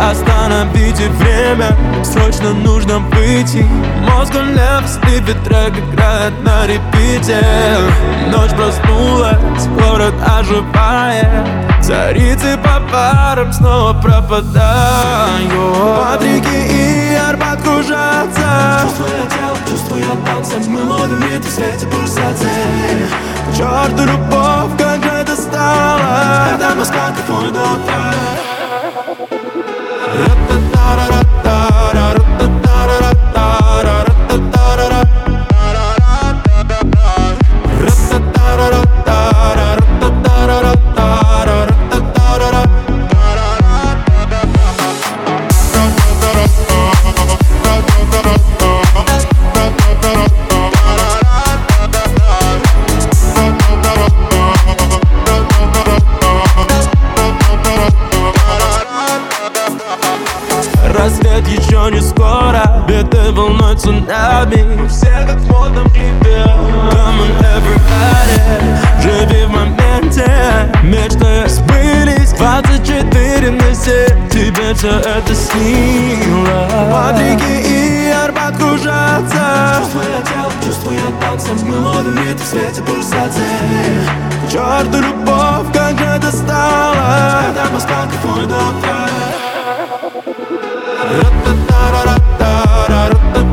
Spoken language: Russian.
Остановите время, срочно нужно выйти. Мозг never sleep, и трек играет на репите. Ночь проснулась, город оживает. Царицы по парам снова пропадают. Патрики и Арбат кружатся. Чувствуя тело, чувствуя танцем, мы ловим ритм в свете пульсации. К черту любовь, как же это стало. Это Москва, кайфуй до утра. Рассвет еще не скоро, биты волной цунами. Все как в модном клипе. Come on everybody, живи в моменте. Мечты сбылись 24/7. Тебе все это снилось. Патрики и Арбат кружатся. Чувствуя тело, чувствуя танцем, мы ловим ритм в свете пульсации. К черту любовь, как же это стало. Это Москва, кайфуй до утра. Ра-та-та-ра-ра-та-ра-ра-та.